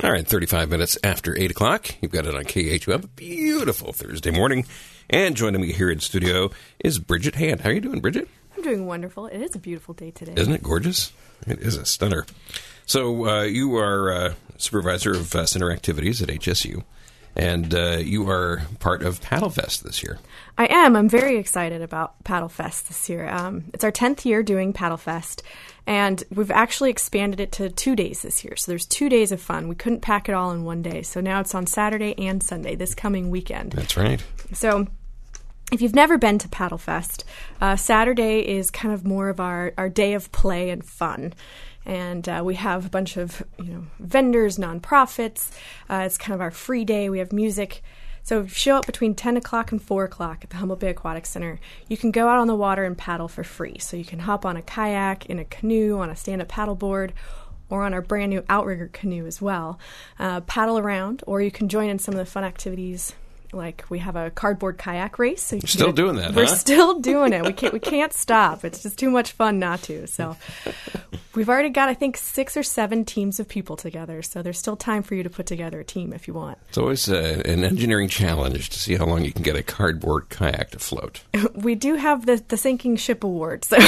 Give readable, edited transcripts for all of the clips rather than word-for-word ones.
All right, 35 minutes after 8 o'clock. You've got it on KHUM. Beautiful Thursday morning. And joining me here in studio is Bridget Hand. How are you doing, Bridget? I'm doing wonderful. It is a beautiful day today. Isn't it gorgeous? It is a stunner. So you are supervisor of center activities at HSU, and you are part of Paddle Fest this year. I am. I'm very excited about Paddle Fest this year. It's our 10th year doing Paddle Fest, and we've actually expanded it to 2 days this year. So there's 2 days of fun. We couldn't pack it all in one day. So now it's on Saturday and Sunday this coming weekend. That's right. So if you've never been to Paddle Fest, Saturday is kind of more of our day of play and fun. And we have a bunch of vendors, nonprofits. It's kind of our free day. We have music. So show up between 10 o'clock and 4 o'clock at the Humboldt Bay Aquatic Center. You can go out on the water and paddle for free. So you can hop on a kayak, in a canoe, on a stand-up paddleboard, or on our brand new Outrigger canoe as well. Paddle around, or you can join in some of the fun activities. Like we have a cardboard kayak race. So You're still doing that, We're still doing it. We can't stop. It's just too much fun not to. So we've already got, I think, 6 or 7 teams of people together. So there's still time for you to put together a team if you want. It's always an engineering challenge to see how long you can get a cardboard kayak to float. We do have the Sinking Ship Award. So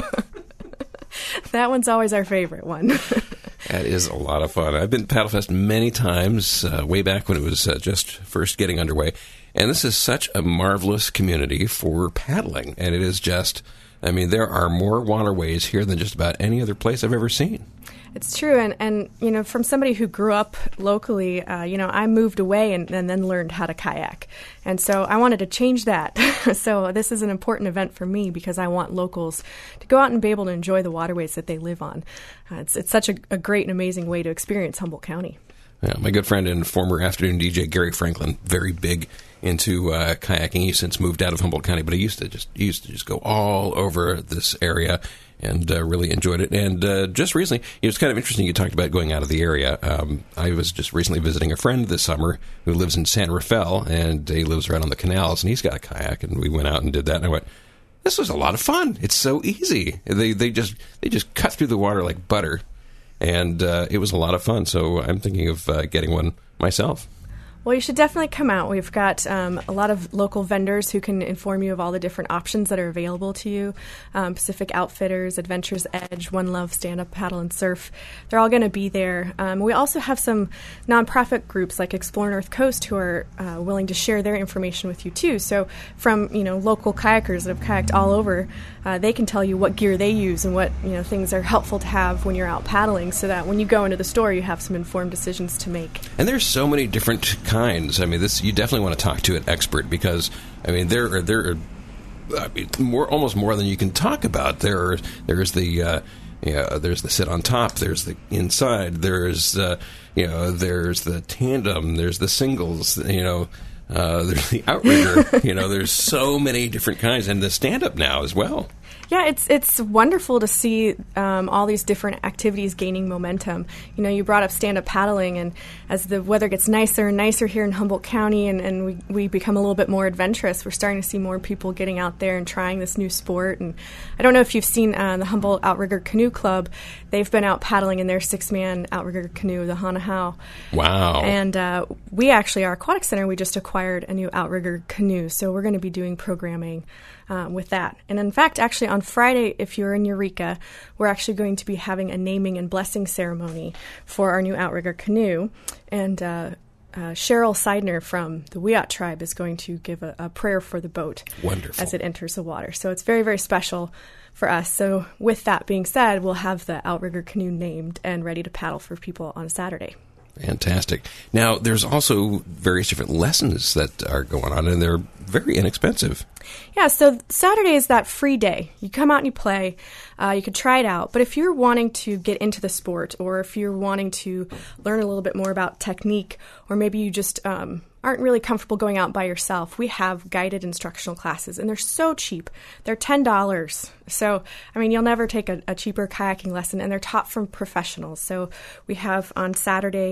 that one's always our favorite one. That is a lot of fun. I've been to Paddle Fest many times, way back when it was just first getting underway. And this is such a marvelous community for paddling. And it is just, there are more waterways here than just about any other place I've ever seen. It's true. And from somebody who grew up locally, I moved away and then learned how to kayak. And so I wanted to change that. So this is an important event for me because I want locals to go out and be able to enjoy the waterways that they live on. It's such a great and amazing way to experience Humboldt County. Yeah, my good friend and former afternoon DJ Gary Franklin, very big into kayaking. He's since moved out of Humboldt County, but he used to just go all over this area and really enjoyed it. And just recently, it's kind of interesting you talked about going out of the area. I was just recently visiting a friend this summer who lives in San Rafael, and he lives right on the canals, and he's got a kayak, and we went out and did that, and I went, this was a lot of fun. It's so easy. They just cut through the water like butter, and it was a lot of fun. So I'm thinking of getting one myself. Well, you should definitely come out. We've got a lot of local vendors who can inform you of all the different options that are available to you. Pacific Outfitters, Adventures Edge, One Love, Stand Up Paddle and Surf. They're all going to be there. We also have some nonprofit groups like Explore North Coast who are willing to share their information with you too. So from local kayakers that have kayaked all over, they can tell you what gear they use and what things are helpful to have when you're out paddling, so that when you go into the store, you have some informed decisions to make. And there's so many different kinds. This you definitely want to talk to an expert because there are almost more than you can talk about. There's the sit on top. There's the inside. There's there's the tandem. There's the singles. There's the outrigger. There's so many different kinds, and the stand up now as well. Yeah, it's wonderful to see all these different activities gaining momentum. You brought up stand-up paddling, and as the weather gets nicer and nicer here in Humboldt County and we become a little bit more adventurous, we're starting to see more people getting out there and trying this new sport. And I don't know if you've seen the Humboldt Outrigger Canoe Club. They've been out paddling in their 6-man outrigger canoe, the Hanahau. Wow. And we actually, our aquatic center, we just acquired a new outrigger canoe, so we're going to be doing programming with that. And in fact, actually on Friday, if you're in Eureka, we're actually going to be having a naming and blessing ceremony for our new outrigger canoe. And Cheryl Seidner from the Wiyot tribe is going to give a prayer for the boat. Wonderful. As it enters the water. So it's very, very special for us. So with that being said, we'll have the outrigger canoe named and ready to paddle for people on Saturday. Fantastic. Now, there's also various different lessons that are going on, and they're very inexpensive. Yeah, so Saturday is that free day. You come out and you play. You could try it out. But if you're wanting to get into the sport, or if you're wanting to learn a little bit more about technique, or maybe you just aren't really comfortable going out by yourself, we have guided instructional classes, and they're so cheap. They're $10. So, you'll never take a cheaper kayaking lesson, and they're taught from professionals. So we have on Saturday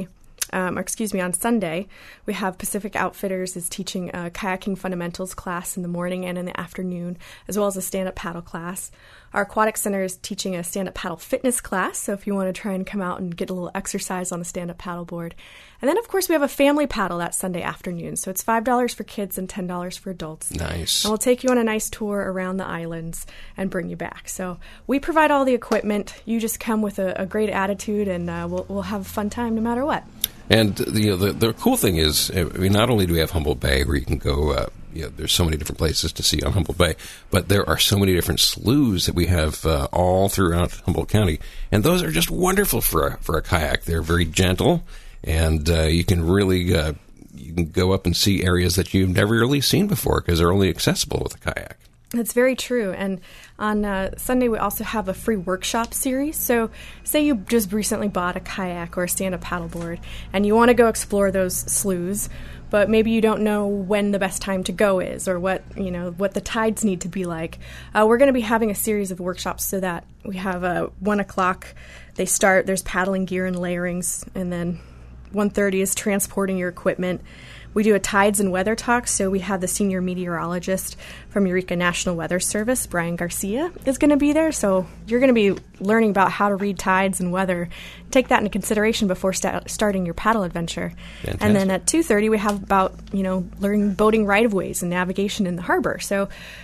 on Sunday, we have Pacific Outfitters is teaching a kayaking fundamentals class in the morning and in the afternoon, as well as a stand-up paddle class. Our aquatic center is teaching a stand-up paddle fitness class, so if you want to try and come out and get a little exercise on the stand-up paddle board. And then, of course, we have a family paddle that Sunday afternoon, so it's $5 for kids and $10 for adults. Nice. And we'll take you on a nice tour around the islands and bring you back. So we provide all the equipment. You just come with a great attitude, and we'll have a fun time no matter what. And the cool thing is, I mean, not only do we have Humboldt Bay where you can go, there's so many different places to see on Humboldt Bay, but there are so many different sloughs that we have all throughout Humboldt County, and those are just wonderful for a kayak. They're very gentle, and you can really you can go up and see areas that you've never really seen before because they're only accessible with a kayak. That's very true. And on Sunday, we also have a free workshop series. So say you just recently bought a kayak or a stand-up paddleboard, and you want to go explore those sloughs, but maybe you don't know when the best time to go is or what the tides need to be like. We're going to be having a series of workshops so that we have 1 o'clock. They start, there's paddling gear and layerings, and then 1:30 is transporting your equipment. We do a tides and weather talk, so we have the senior meteorologist from Eureka National Weather Service, Brian Garcia, is going to be there. So you're going to be learning about how to read tides and weather. Take that into consideration before starting your paddle adventure. Fantastic. And then at 2:30, we have about, learning boating right-of-ways and navigation in the harbor. So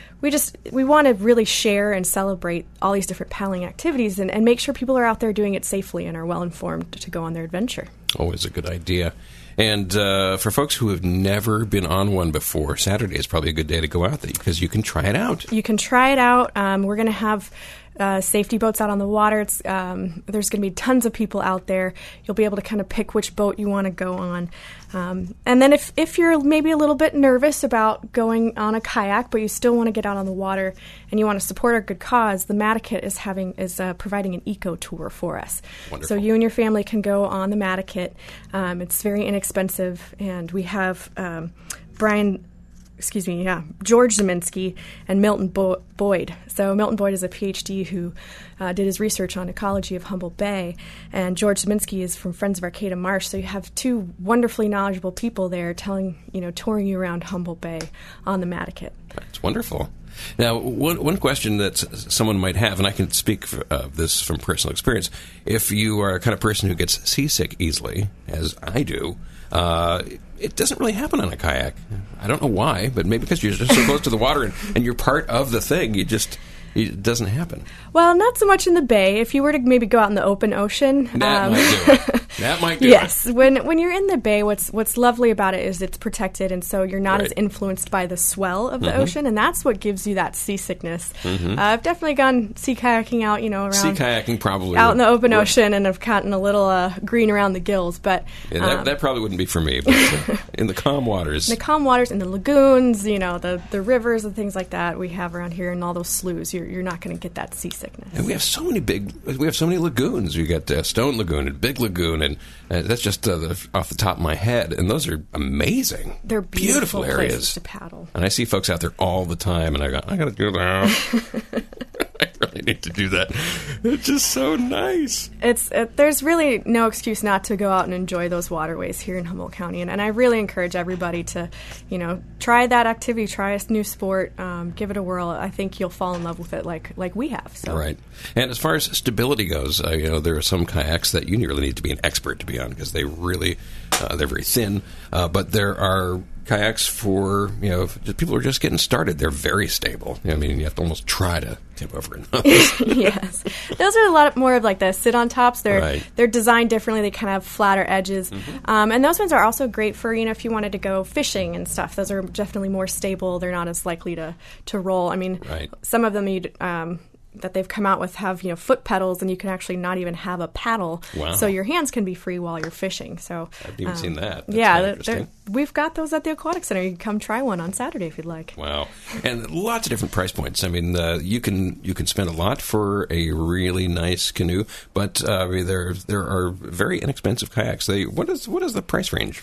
we want to really share and celebrate all these different paddling activities and make sure people are out there doing it safely and are well-informed to go on their adventure. Always a good idea. And for folks who have never been on one before, Saturday is probably a good day to go out there because you can try it out. You can try it out. We're going to have safety boats out on the water. There's going to be tons of people out there. You'll be able to kind of pick which boat you want to go on. And then if you're maybe a little bit nervous about going on a kayak, but you still want to get out on the water and you want to support our good cause, the Matakit is providing an eco tour for us. Wonderful. So you and your family can go on the Matakit. It's very inexpensive, and we have George Zeminski and Milton Boyd. So Milton Boyd is a PhD who did his research on ecology of Humboldt Bay, and George Zeminski is from Friends of Arcata Marsh. So you have two wonderfully knowledgeable people there touring you around Humboldt Bay on the Matakit. That's wonderful. Now, one question that someone might have, and I can speak this from personal experience, if you are a kind of person who gets seasick easily, as I do, it doesn't really happen on a kayak. I don't know why, but maybe because you're just so close to the water and you're part of the thing, it doesn't happen. Well, not so much in the bay. If you were to maybe go out in the open ocean, that might do it. That might do yes. it. When you're in the bay, what's lovely about it is it's protected, and so you're not as influenced by the swell of the ocean, and that's what gives you that seasickness. I've definitely gone sea kayaking out, around sea kayaking probably out in the open ocean, and have gotten a little green around the gills. But that probably wouldn't be for me. But in the calm waters, in the lagoons, the rivers and things like that we have around here, and all those sloughs, you're not going to get that seasickness. And we have so many lagoons. We got Stone Lagoon and Big Lagoon, and that's just off the top of my head. And those are amazing. They're beautiful areas places to paddle. And I see folks out there all the time, and I got to do that. I really need to do that. It's just so nice. There's really no excuse not to go out and enjoy those waterways here in Humboldt County, and I really encourage everybody to, try that activity, try a new sport, give it a whirl. I think you'll fall in love with it like we have. So. Right. And as far as stability goes, there are some kayaks that you really need to be an expert to be on because they really they're very thin. But there are kayaks for people who are just getting started. They're very stable. I mean, you have to almost try to tip over in those. Yes, those are a lot more of like the sit-on tops. They're designed differently. They kind of have flatter edges, and those ones are also great for if you wanted to go fishing and stuff. Those are definitely more stable. They're not as likely to roll. I mean, some of them that they've come out with have foot pedals, and you can actually not even have a paddle. Wow. So your hands can be free while you're fishing. So I've even seen that. That's we've got those at the Aquatic Center. You can come try one on Saturday if you'd like. Wow. And lots of different price points. I mean, you can spend a lot for a really nice canoe, but there are very inexpensive kayaks. What is the price range?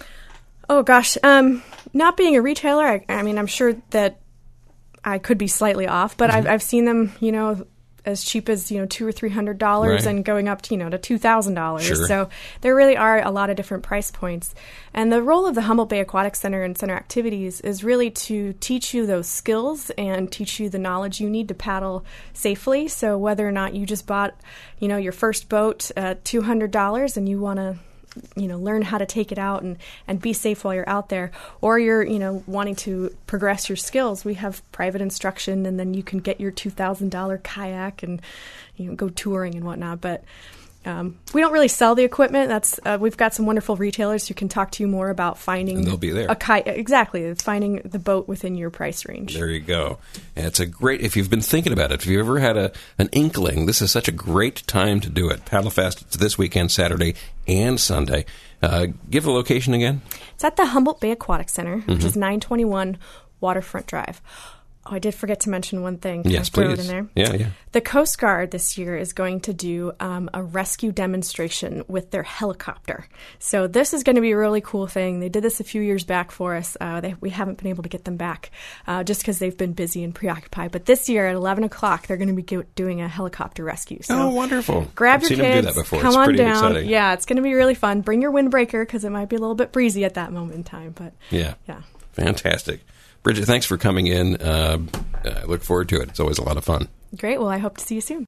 Oh gosh, not being a retailer, I mean, I'm sure that I could be slightly off, but I've seen them, as cheap as $200 or $300 Right. and going up to to $2,000. Sure. So there really are a lot of different price points. And the role of the Humboldt Bay Aquatic Center and center activities is really to teach you those skills and teach you the knowledge you need to paddle safely. So whether or not you just bought your first boat at $200 and you want to learn how to take it out and be safe while you're out there, or you're, wanting to progress your skills, we have private instruction, and then you can get your $2,000 kayak and, go touring and whatnot. But we don't really sell the equipment. That's we've got some wonderful retailers who can talk to you more about finding And they'll be there. a kayak. Exactly, finding the boat within your price range. There you go. And it's a great, if you've been thinking about it, if you've ever had an inkling, this is such a great time to do it. Paddlefest, it's this weekend, Saturday and Sunday. Give the location again. It's at the Humboldt Bay Aquatic Center, which is 921 Waterfront Drive. Oh, I did forget to mention one thing. Can Yes, I throw please. it in there? Yeah. The Coast Guard this year is going to do a rescue demonstration with their helicopter. So this is going to be a really cool thing. They did this a few years back for us. We haven't been able to get them back just because they've been busy and preoccupied. But this year at 11 o'clock, they're going to be doing a helicopter rescue. So Oh, wonderful. grab I've your seen kids, them do that before. come It's on pretty down. exciting. Yeah, it's going to be really fun. Bring your windbreaker because it might be a little bit breezy at that moment in time. But Yeah. yeah. Fantastic. Bridget, thanks for coming in. I look forward to it. It's always a lot of fun. Great. Well, I hope to see you soon.